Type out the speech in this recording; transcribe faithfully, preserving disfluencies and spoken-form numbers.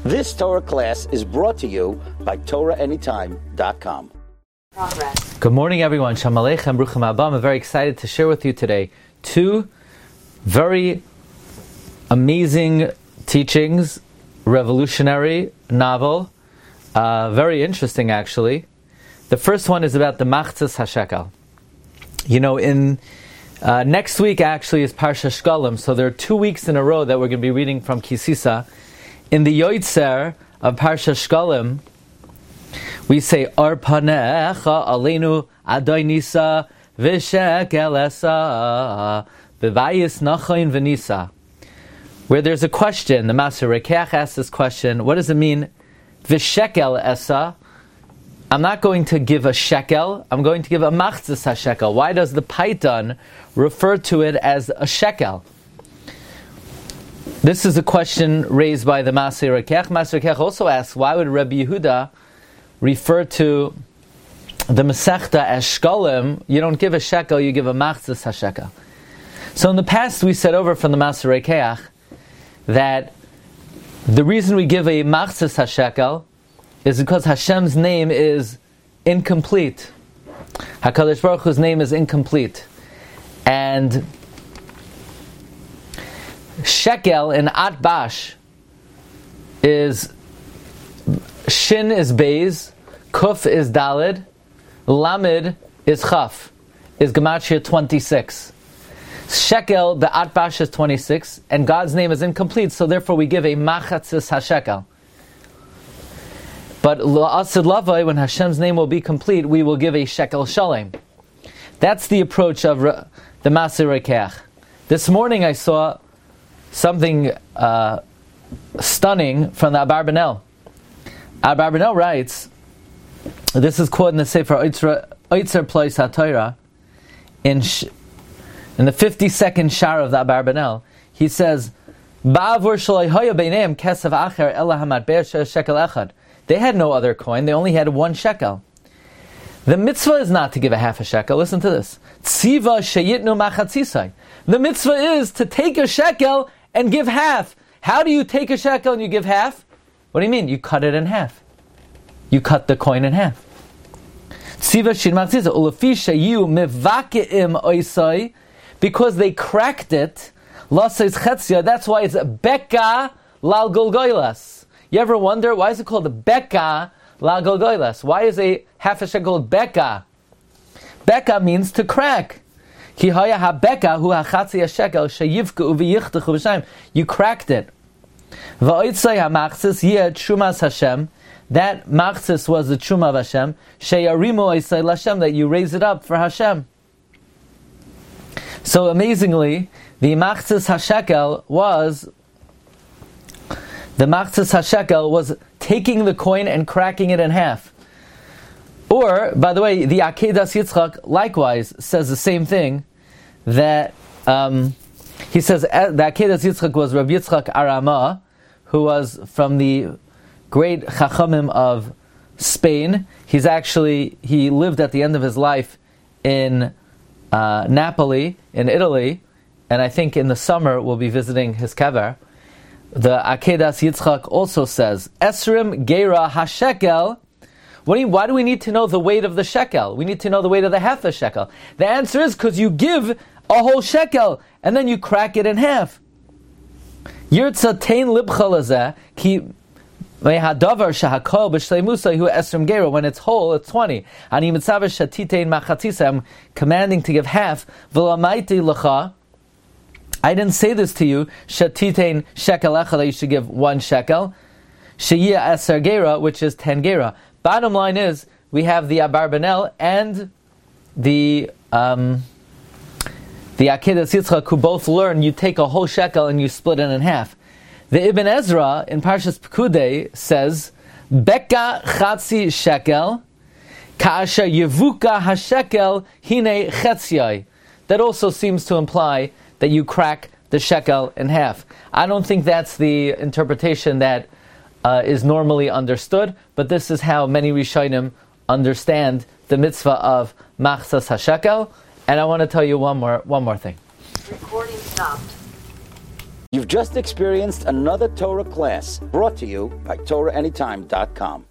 This Torah class is brought to you by Torah Anytime dot com. Progress. Good morning, everyone. Shalom Aleichem, Bruchim Haba. I'm very excited to share with you today two very amazing teachings, revolutionary novel, uh, very interesting actually. The first one is about the Machzas HaShekel. You know, in uh, next week actually is Parsha Shkalim, so there are two weeks in a row that we're going to be reading from Kisisa. In the Yoitzer of Parsha Shkalim, we say Ar Panecha Aleinu Adai Nisa V'Shekel Esa B'Vayis Nachain V'Nisa. Where there's a question, the Master Rekeach asks this question: what does it mean? V'Shekel Esa. I'm not going to give a shekel, I'm going to give a Machzas HaShekel. Why does the Paitan refer to it as a shekel? This is a question raised by the Maser Rekeach. Maser Rekeach also asks, why would Rabbi Yehuda refer to the Masechta as Shkalim? You don't give a shekel, you give a Machzas HaShekel. So in the past we said over from the Maser Rekeach that the reason we give a Machzas HaShekel is because Hashem's name is incomplete. HaKadosh Baruch Hu's name is incomplete. And shekel in Atbash is Shin is Beis, Kuf is Dalid, Lamed is Chaf, is Gematria twenty-six. Shekel, the Atbash is twenty-six, and God's name is incomplete, so therefore we give a Machatzis HaShekel. But La'asid Lavai, when Hashem's name will be complete, we will give a Shekel Shalem. That's the approach of the Maser Rekeach. This morning I saw something uh, stunning from the Abarbanel. Abarbanel writes, this is quoted in the Sefer Oitzer Plois HaTorah, in sh- in the fifty-second shar of the Abarbanel, he says, Ba'avur shalai haya beineim kesav acher ela hamatbe'er shekel echad. They had no other coin, they only had one shekel. The mitzvah is not to give a half a shekel. Listen to this. Tziva sheyitnu machatzisai. The mitzvah is to take a shekel and give half. How do you take a shekel and you give half? What do you mean? You cut it in half. You cut the coin in half. Tziva shin machatzisai ulafi sheyu mivakeim oisai, because they cracked it. Lasais chetzia. That's why it's beka lal golgoilas. You ever wonder, why is it called a Beka La Golgoilas? Why is a half a shekel called Beka? Beka means to crack. Ki haya ha Beka hu hachatzi a shekel sheyivku uviyichtach uv'shayim. You cracked it. Va'oitzai ha-machzis yeh Trumas Hashem. That machzis was the Truma of Hashem. Sheyarimu oisai l'Hashem, that you raise it up for Hashem. So amazingly, the machzis ha-shekel was The Machzas HaShekel was taking the coin and cracking it in half. Or, by the way, the Akedas Yitzchak likewise says the same thing, that um, he says the Akedas Yitzchak was Rabbi Yitzchak Arama, who was from the great Chachamim of Spain. He's actually, he lived at the end of his life in uh, Napoli, in Italy, and I think in the summer we'll be visiting his kever. The Akedas Yitzchak also says, Esrim Geira HaShekel. What do you, why do we need to know the weight of the shekel? We need to know the weight of the half a shekel. The answer is because you give a whole shekel and then you crack it in half. Yirtza tein libcha lazeh ki mehadavar shahakol b'shleimusa hu esrim geira. When it's whole, it's twenty. Ani mitzav shatitein machatzisa. I'm commanding to give half. V'lamaiti l'cha. I didn't say this to you, shatitein shekel echad, that you should give one shekel. Sheyia eser gera, which is ten gera. Bottom line is, we have the Abarbanel and the um, the Akedas Yitzchak, who both learn you take a whole shekel and you split it in half. The Ibn Ezra in Parshas Pekudei says, Beka chatzi shekel, ka'asha yevuka hashekel hine chetziyai. That also seems to imply that you crack the shekel in half. I don't think that's the interpretation that uh, is normally understood, but this is how many Rishonim understand the mitzvah of Machzas HaShekel. And I want to tell you one more one more thing. Recording stopped. You've You've just experienced another Torah class brought to you by Torah Anytime dot com.